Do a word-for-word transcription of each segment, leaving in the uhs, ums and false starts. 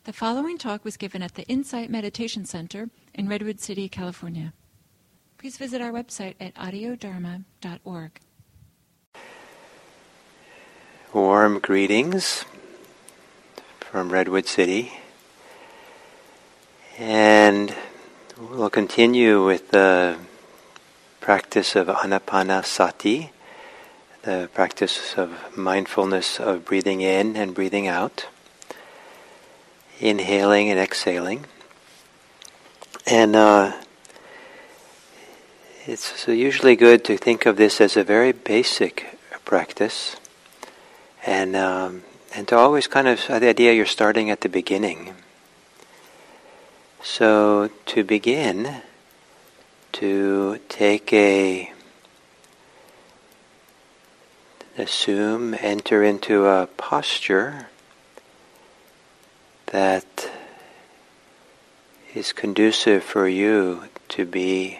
The following talk was given at the Insight Meditation Center in Redwood City, California. Please visit our website at audio dharma dot org. Warm greetings from Redwood City. And we'll continue with the practice of Anapanasati, the practice of mindfulness of breathing in and breathing out, inhaling and exhaling. And uh, it's so usually good to think of this as a very basic practice, and um, and to always kind of have the idea you're starting at the beginning. So to begin, to take a, assume, enter into a posture that is conducive for you to be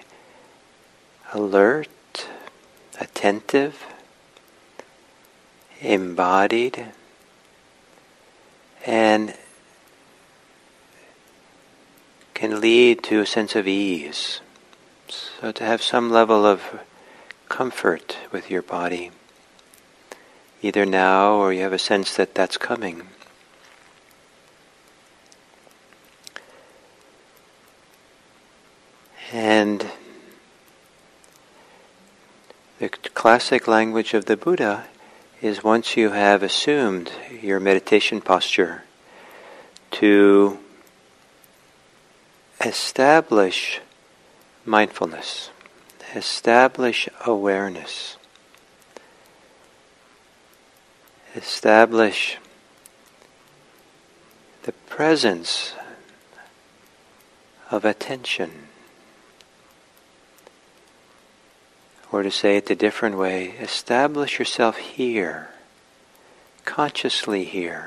alert, attentive, embodied, and can lead to a sense of ease. So to have some level of comfort with your body, either now or you have a sense that that's coming. And the classic language of the Buddha is, once you have assumed your meditation posture, to establish mindfulness, establish awareness, establish the presence of attention. Or to say it a different way, establish yourself here, consciously here.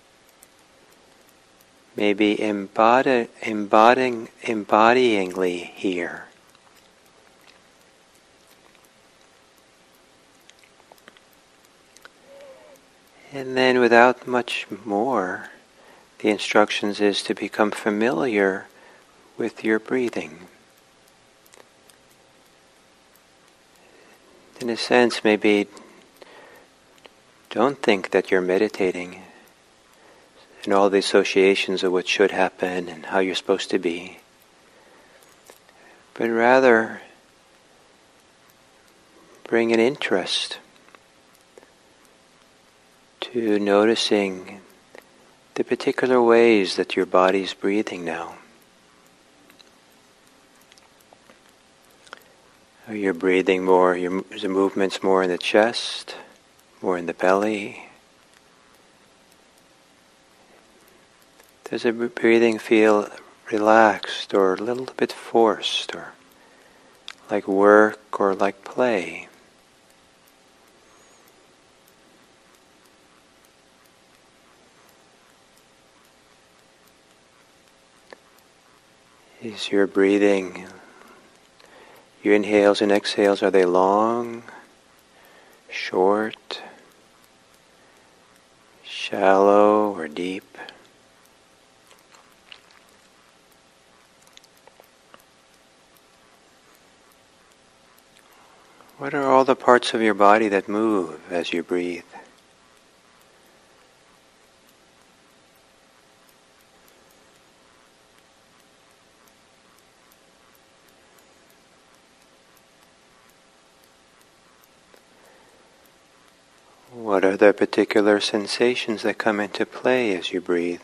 Maybe embody, embodying, embodyingly here. And then without much more, the instructions is to become familiar with your breathing. In a sense, maybe don't think that you're meditating and all the associations of what should happen and how you're supposed to be, but rather bring an interest to noticing the particular ways that your body's breathing now. Are you breathing more, your the movements more in the chest, more in the belly? Does the breathing feel relaxed or a little bit forced, or like work or like play? Is your breathing, your inhales and exhales, are they long, short, shallow, or deep? What are all the parts of your body that move as you breathe? What are the particular sensations that come into play as you breathe?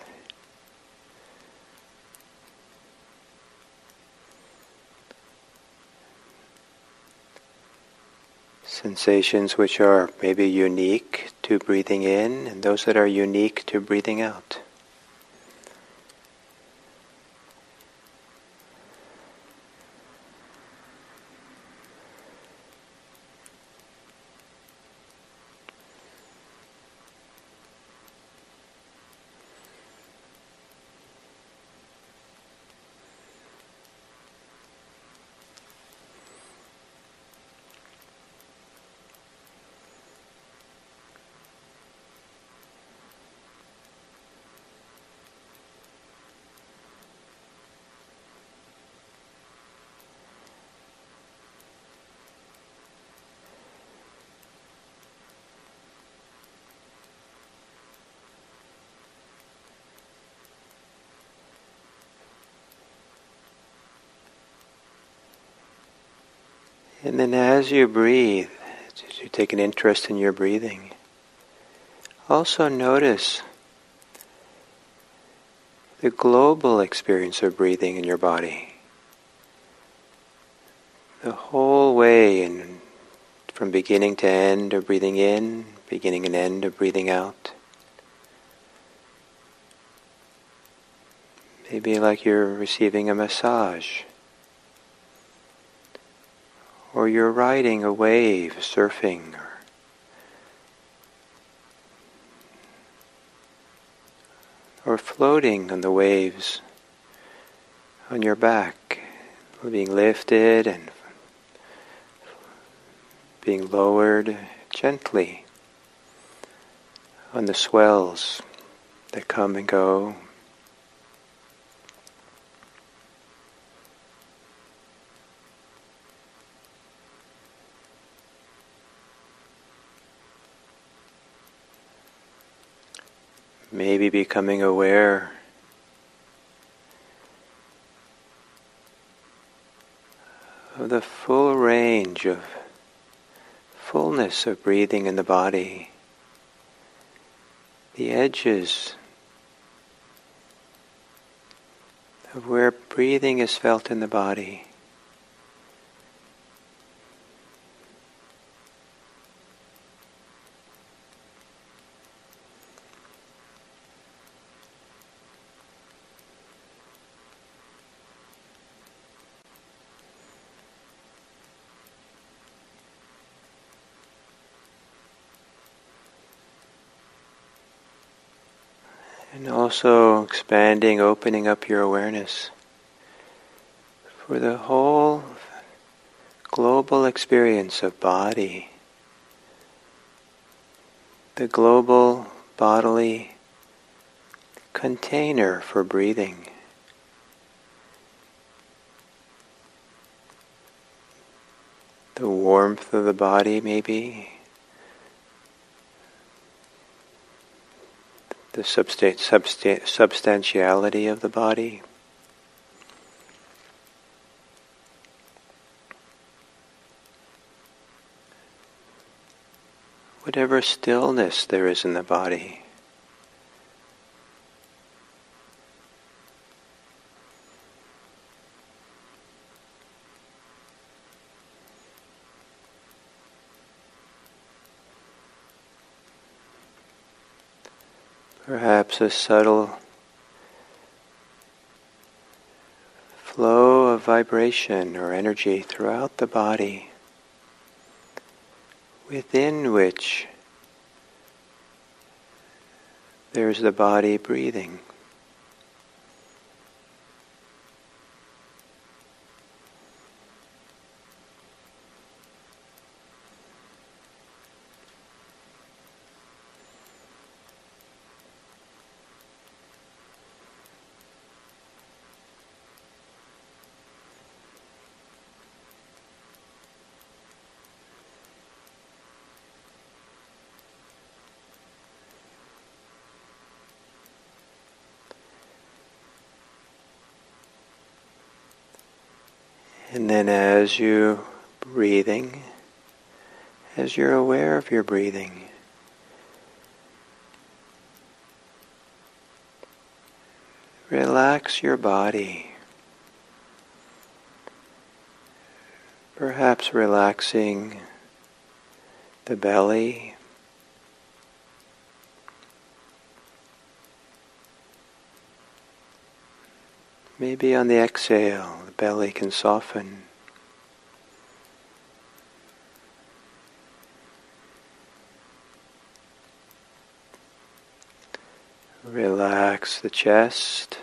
Sensations which are maybe unique to breathing in, and those that are unique to breathing out. And then as you breathe, as you take an interest in your breathing, also notice the global experience of breathing in your body. The whole way, in, from beginning to end of breathing in, beginning and end of breathing out. Maybe like you're receiving a massage. Or you're riding a wave, surfing, or or floating on the waves on your back, being lifted and being lowered gently on the swells that come and go. Maybe becoming aware of the full range of fullness of breathing in the body, the edges of where breathing is felt in the body. And also expanding, opening up your awareness for the whole global experience of body, the global bodily container for breathing. The warmth of the body, maybe. The substan- substan- substantiality of the body. Whatever stillness there is in the body. Perhaps a subtle flow of vibration or energy throughout the body, within which there's the body breathing. And then as you breathing, as you're aware of your breathing, relax your body. Perhaps relaxing the belly, maybe on the exhale, the belly can soften. Relax the chest.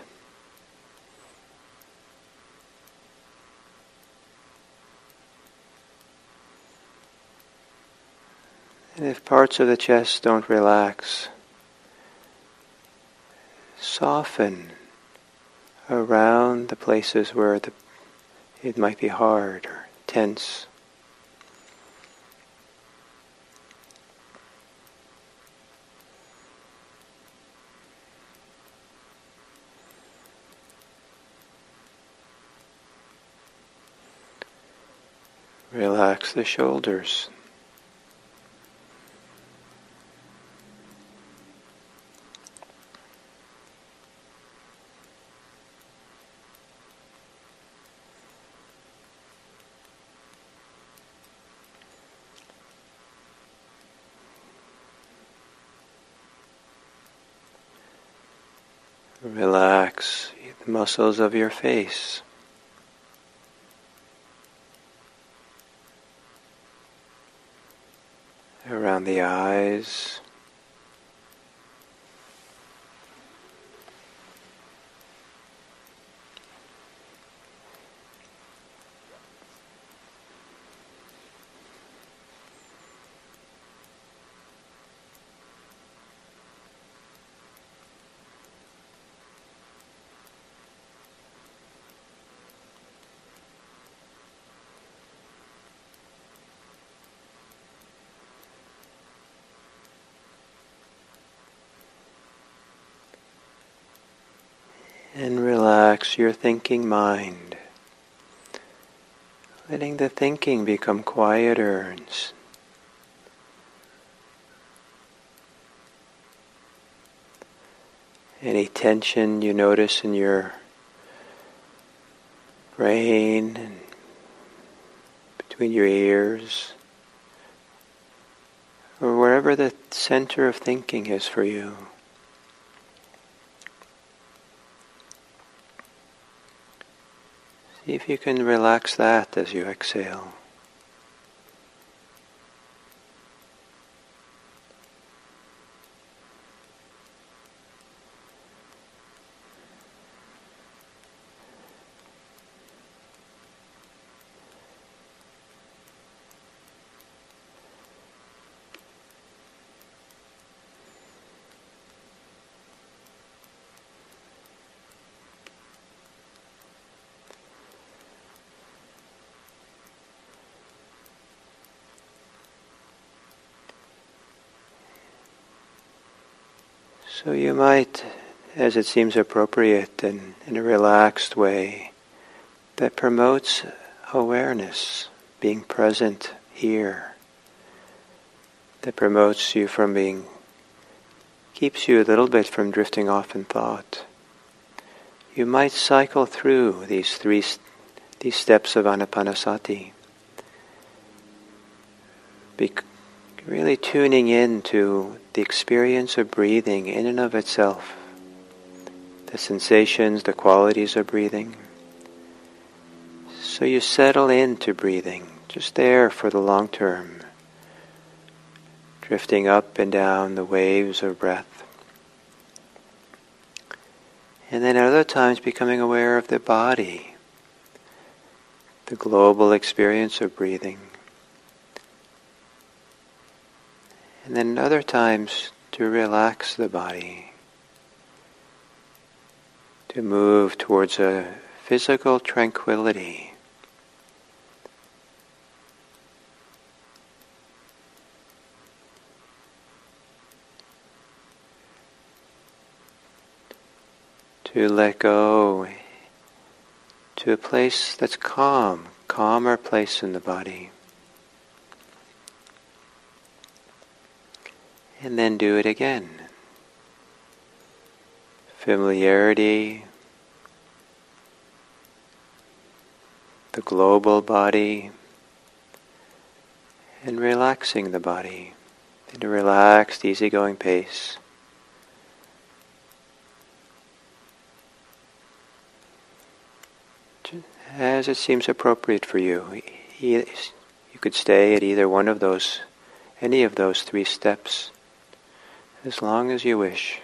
And if parts of the chest don't relax, soften around the places where the, it might be hard or tense. Relax the shoulders. Relax the muscles of your face. Around the eyes. And relax your thinking mind, letting the thinking become quieter. And s- any tension you notice in your brain and between your ears, or wherever the center of thinking is for you. See if you can relax that as you exhale. So you might, as it seems appropriate and in a relaxed way, that promotes awareness, being present here, that promotes you from being, keeps you a little bit from drifting off in thought. You might cycle through these three, these steps of Anapanasati, be really tuning in to the experience of breathing in and of itself, the sensations, the qualities of breathing. So you settle into breathing, just there for the long term, drifting up and down the waves of breath. And then at other times becoming aware of the body, the global experience of breathing. And then other times to relax the body, to move towards a physical tranquility. To let go to a place that's calm, calmer place in the body. And then do it again. Familiarity, the global body, and relaxing the body in a relaxed, easygoing pace. As it seems appropriate for you. You could stay at either one of those, any of those three steps, as long as you wish.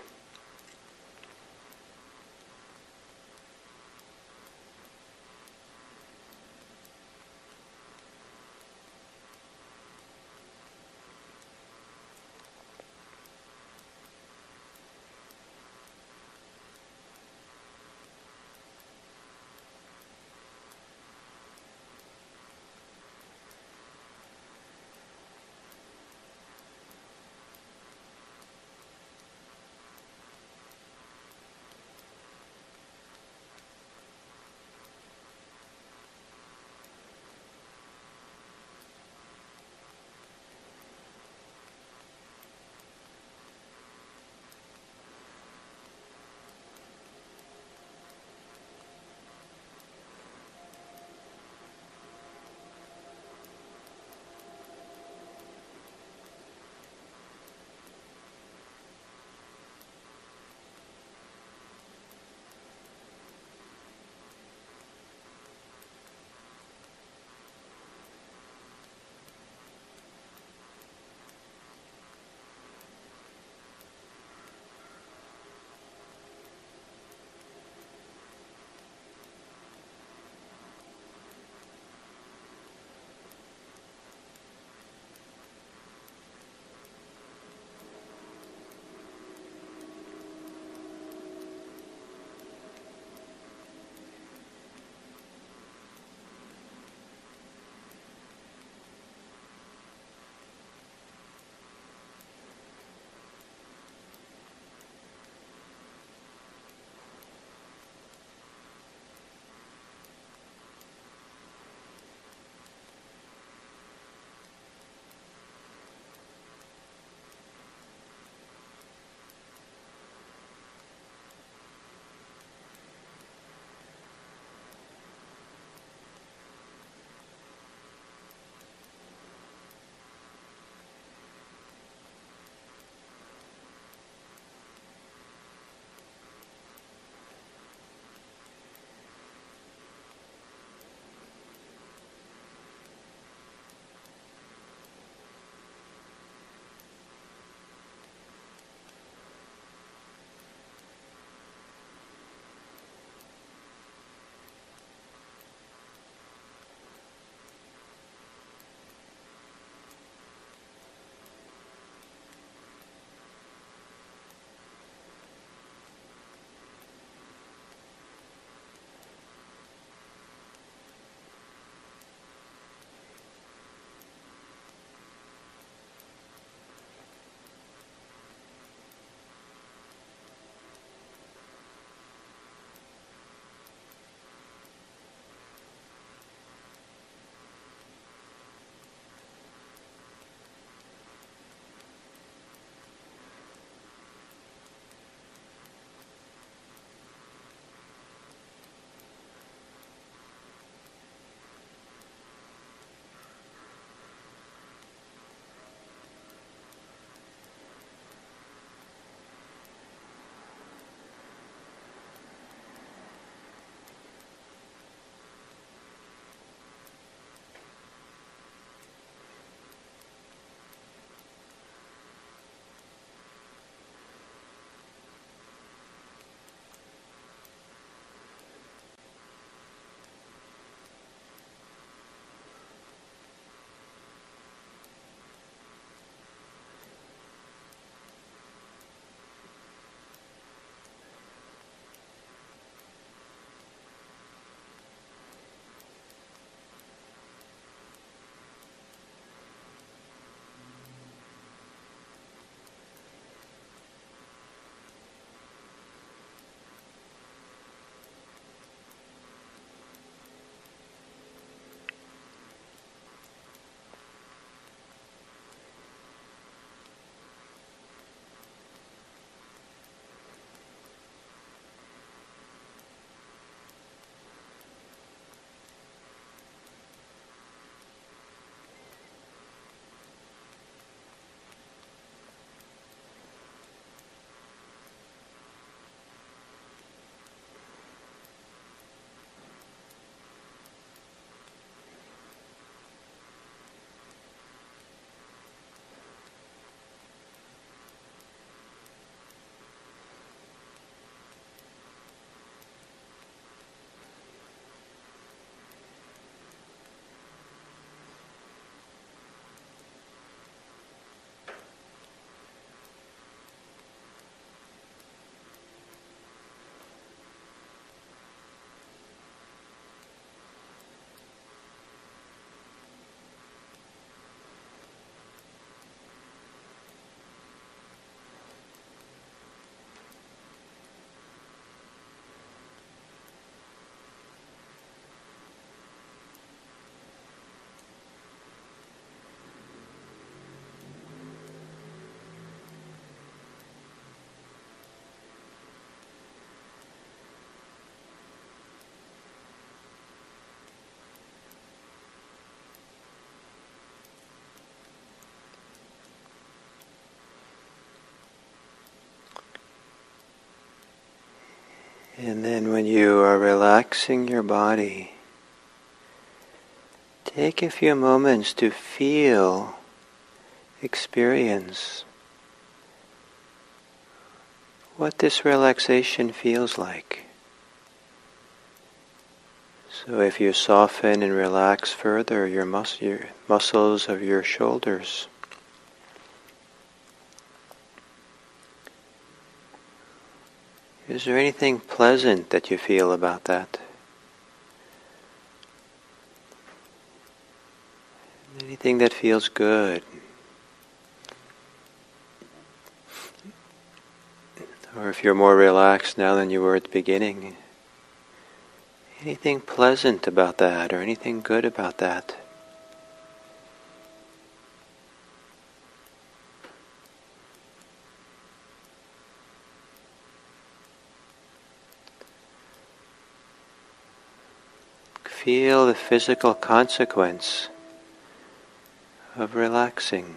And then when you are relaxing your body, take a few moments to feel, experience what this relaxation feels like. So if you soften and relax further your, mus- your muscles of your shoulders, is there anything pleasant that you feel about that? Anything that feels good? Or if you're more relaxed now than you were at the beginning, anything pleasant about that or anything good about that? Feel the physical consequence of relaxing.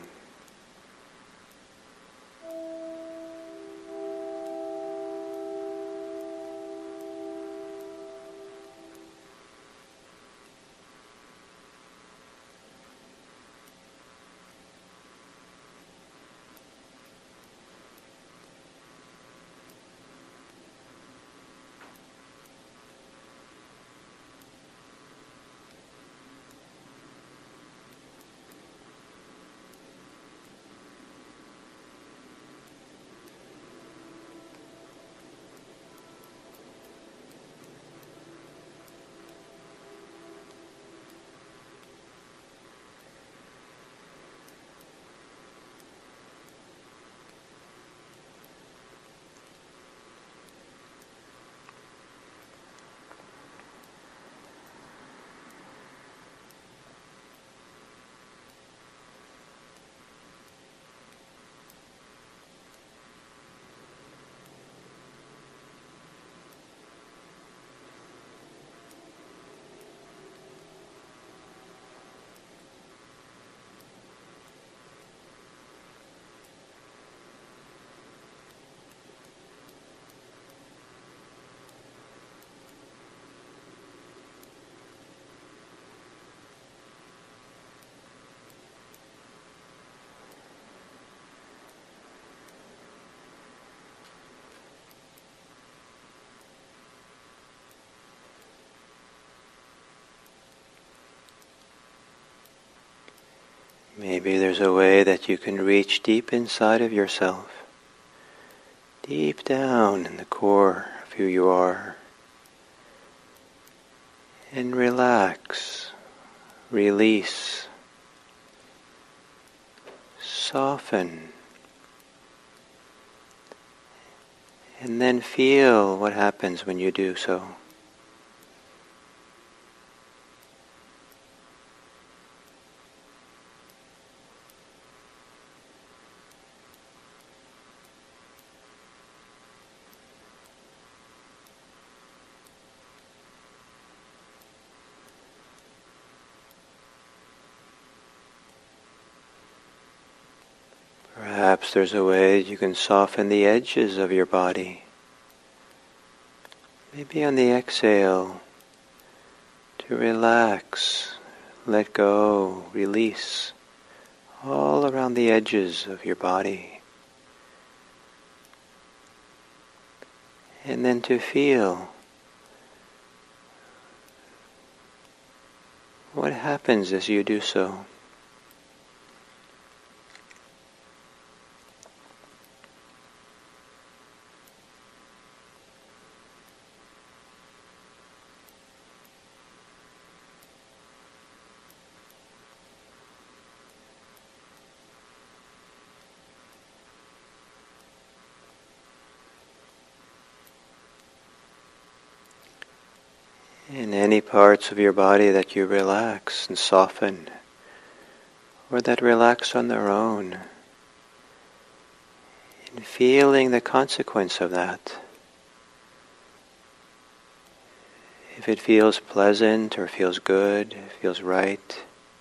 Maybe there's a way that you can reach deep inside of yourself, deep down in the core of who you are, and relax, release, soften, and then feel what happens when you do so. Perhaps there's a way you can soften the edges of your body. Maybe on the exhale, to relax, let go, release, all around the edges of your body. And then to feel what happens as you do so. In any parts of your body that you relax and soften, or that relax on their own, and feeling the consequence of that. If it feels pleasant or feels good, feels right,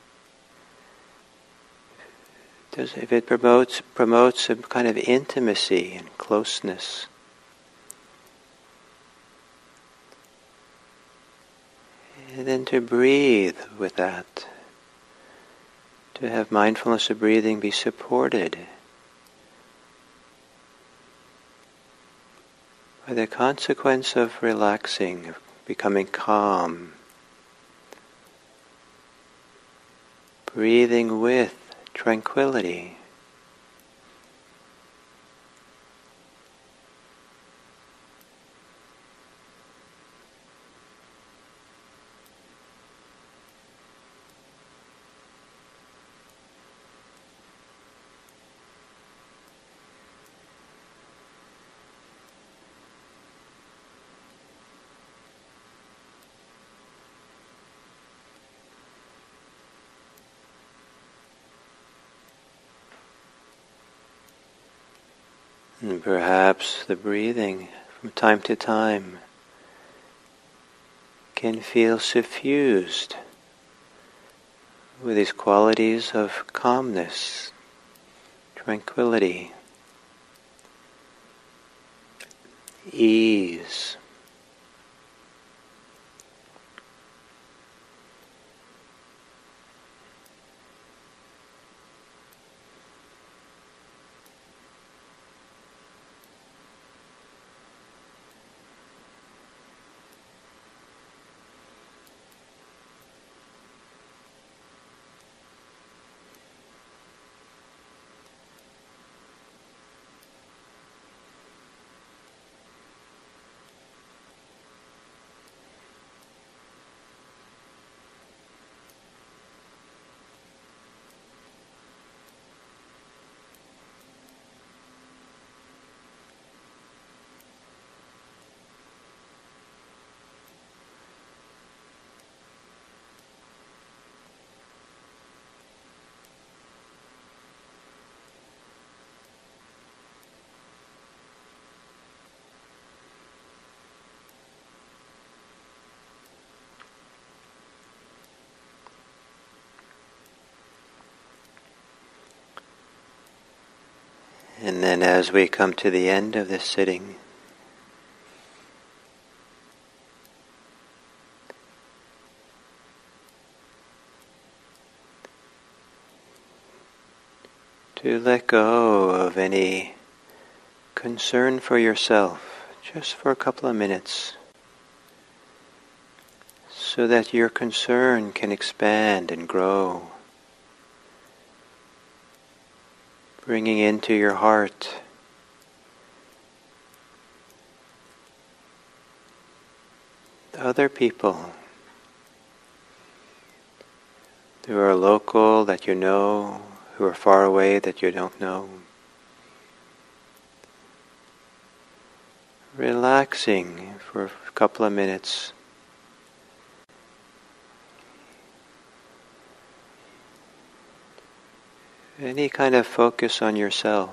does, if it promotes, promotes some kind of intimacy and closeness, And then to breathe with that. To have mindfulness of breathing be supported by the consequence of relaxing, of becoming calm. Breathing with tranquility. And perhaps the breathing from time to time can feel suffused with these qualities of calmness, tranquility, ease. And then as we come to the end of this sitting, to let go of any concern for yourself, just for a couple of minutes, so that your concern can expand and grow, bringing into your heart other people who are local that you know, who are far away that you don't know. Relaxing for a couple of minutes. Any kind of focus on yourself.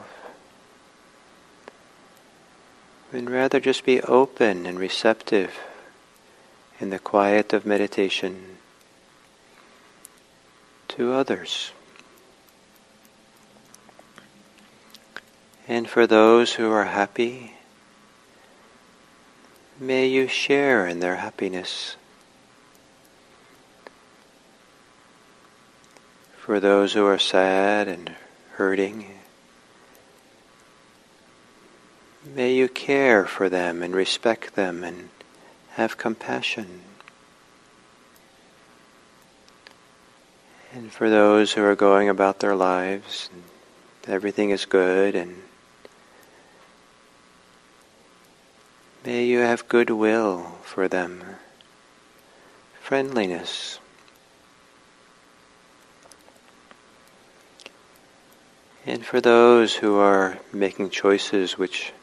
And rather just be open and receptive in the quiet of meditation to others. And for those who are happy, may you share in their happiness. For those who are sad and hurting, may you care for them and respect them and have compassion. And for those who are going about their lives, and everything is good, and may you have goodwill for them, friendliness. And for those who are making choices which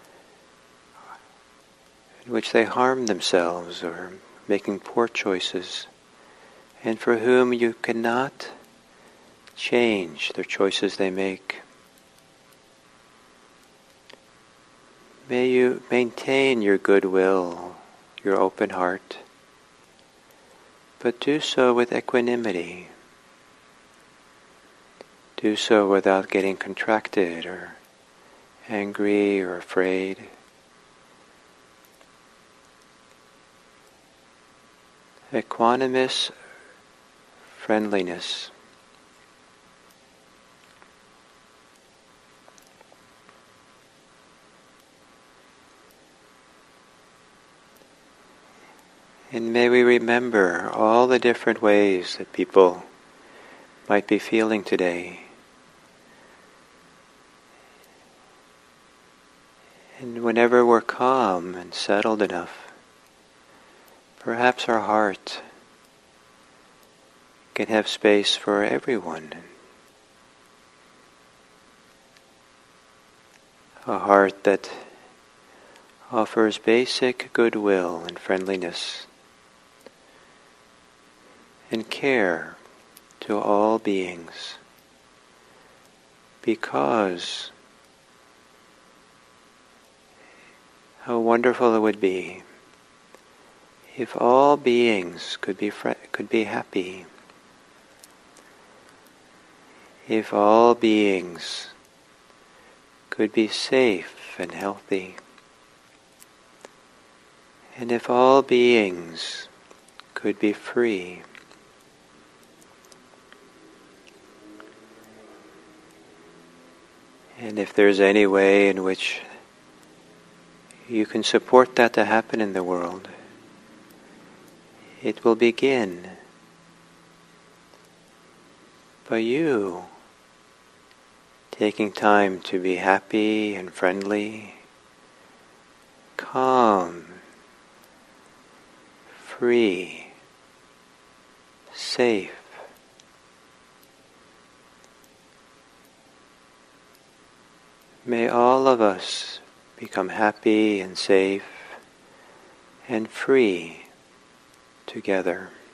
in which they harm themselves or making poor choices, and for whom you cannot change the choices they make, may you maintain your goodwill, your open heart, but do so with equanimity. Do so without getting contracted or angry or afraid. equanimous friendliness. And may we remember all the different ways that people might be feeling today. And whenever we're calm and settled enough, perhaps our heart can have space for everyone. A heart that offers basic goodwill and friendliness and care to all beings, because how wonderful it would be if all beings could be fr- could be happy, if all beings could be safe and healthy, and if all beings could be free. And if there's any way in which you can support that to happen in the world, it will begin by you taking time to be happy and friendly, calm, free, safe. May all of us become happy and safe and free together.